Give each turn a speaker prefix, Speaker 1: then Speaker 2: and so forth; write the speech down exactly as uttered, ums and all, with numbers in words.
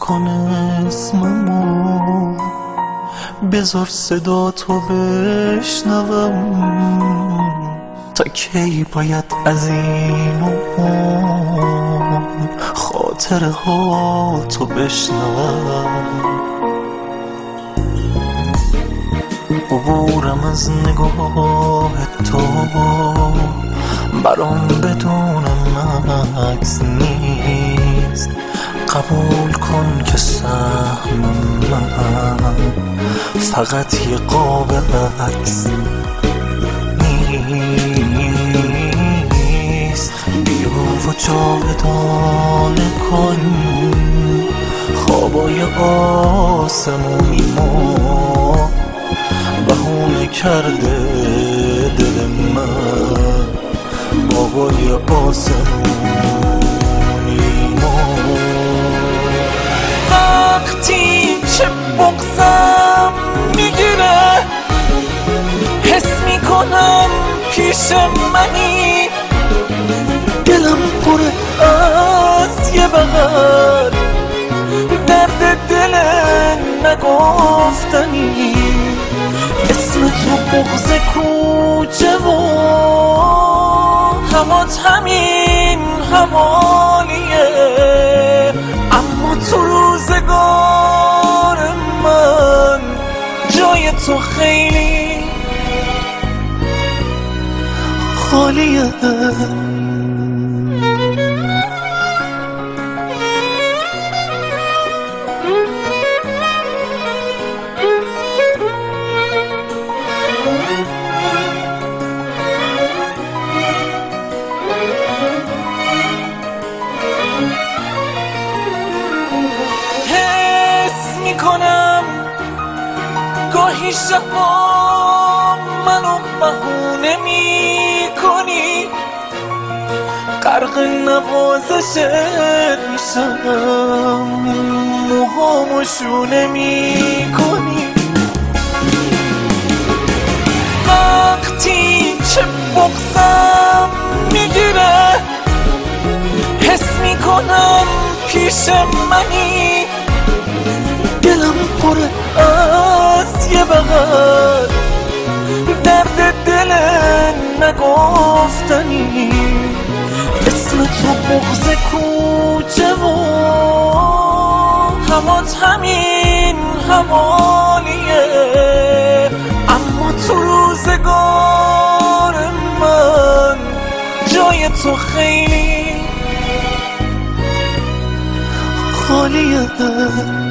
Speaker 1: کن اسممو، بذار صدا تو بشنوم. تا کی باید از این اون خاطره ها تو بشنوم؟ عبورم از نگاه تو برام بدون مکس نیست. قبول کن که سهم من فقط یه قاب عکس نیست. بیا و جاودانه کن خوابای آسمونی ما. بهونه کرده دل من بابای آسمونی ما. وقتی چه بغضم میگیره حس میکنم پیش منی. دلم پره از یه بغل درد دل نگفتنی. اسم تو بغض کوچه و همات همین حوالیه. اما تو روزگار من جای تو خیلی خالیه. کنم گاهی شبا منو بهونه میکنی. غرق نوازشت میشم موهامو شونه میکنی. وقتی چه بغضم میگیره حس میکنم پیش منی. دلم پره از یه بغل درد دل نگفتنی. اسم تو بغض کوچه و همات همین حوالیه. اما تو روزگار من جای تو خیلی خالیه.